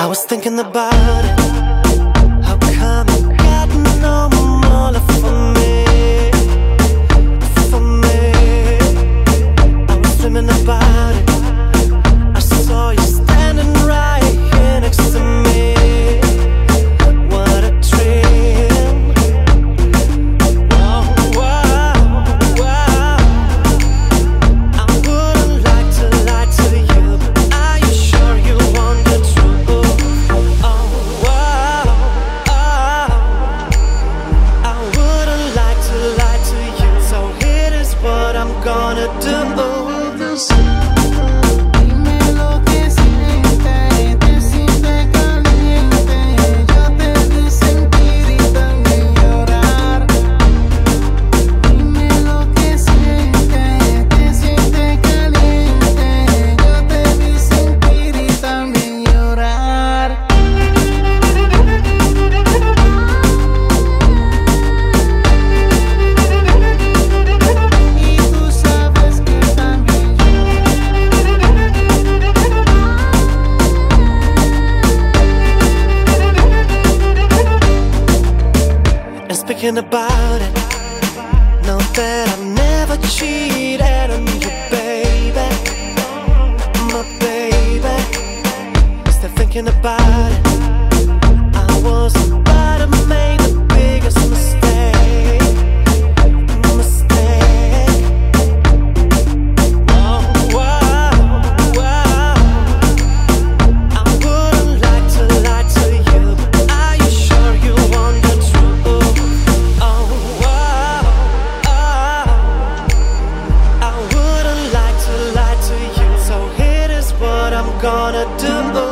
was thinking about it. How come you got no more love for me? For me. I was dreaming about it. I saw you standing right here next to me. What a dream. Wow, wow, wow. I wouldn't like to lie to you, but are you sure you want the truth? Oh, wow, I wouldn't like to lie to you, so here is what I'm gonna do. Dime lo que sientes, te sientes caliente. Yo te vi sentir y también llorar. Dime lo que sientes, te sientes caliente. Yo te vi sentir y también llorar. Y tú sabes que también yo. And speaking about it, know that I've never cheated on you, baby, my baby. Still thinking about it, I was about to make the biggest mistake. Wow, wow, wow. I wouldn't like to lie to you, but are you sure you want the truth? Oh, wow, I wouldn't like to lie to you, so here is what I'm gonna do.